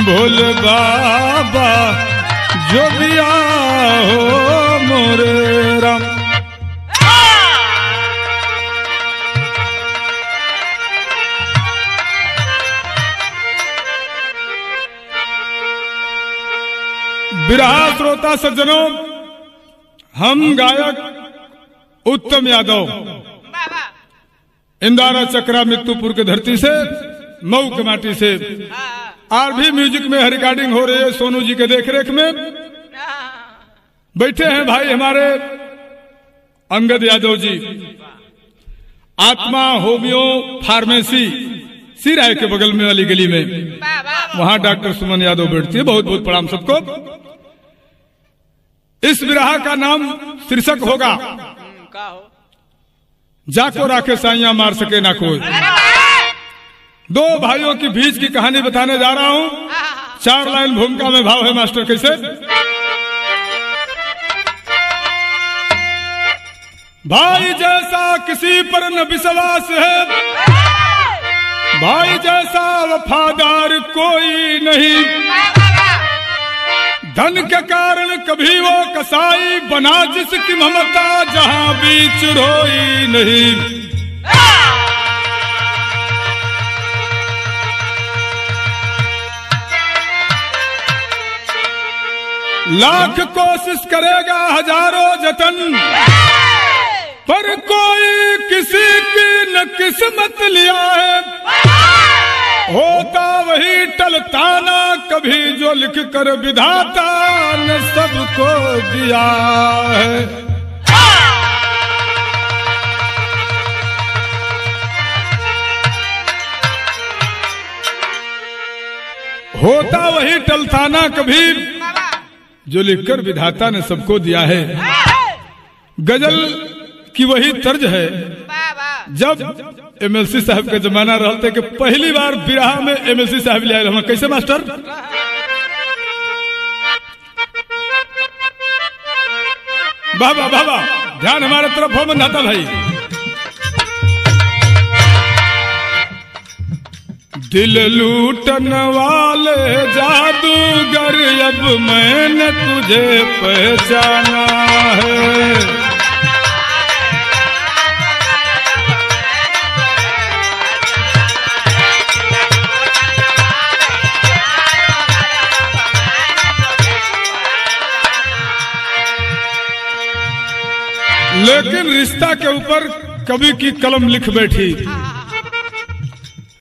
भोले बाबा जो दिया हो मोरे राम। बिरहा श्रोता सज्जनों, हम गायक उत्तम यादव इंदारा चक्रा मित्तुपुर के धरती से, मऊ के माटी से आरभी म्यूजिक में रिकॉर्डिंग हो रही है सोनू जी के देखरेख में। बैठे हैं भाई हमारे अंगद यादव जी, आत्मा होमियो फार्मेसी सिराय के बगल में वाली गली में, वहां डॉक्टर सुमन यादव बैठती है। बहुत बहुत प्रणाम सबको। इस विरहा का नाम शीर्षक होगा जाको राखे साइया मार सके ना कोई। दो भाइयों की बीच की कहानी बताने जा रहा हूं। 4 लाइन भूमिका में भाव है मास्टर। कैसे? भाई जैसा किसी पर न विश्वास है, भाई जैसा वफादार कोई नहीं, धन के कारण कभी वो कसाई बना जिसकी ममता जहां बीच रोई नहीं। लाख कोशिश करेगा हजारों जतन, पर कोई किसी की न किस्मत लिया है। होता वही टलता ना कभी जो लिख कर विधाता ने सबको दिया है। होता वही टलता ना कभी जो लिखकर विधाता ने सबको दिया है। गजल की वही तर्ज है। जब एमएलसी साहब का जमाना रहते कि पहली बार बिरहा में एमएलसी साहब ले आए हम। कैसे मास्टर? बाबा बाबा ध्यान हमारे तरफ हो मंदाता भाई। दिल लूटन वाले जादूगर अब मैंने तुझे पहचाना है। लेकिन रिश्ता के ऊपर कवि की कलम लिख बैठी।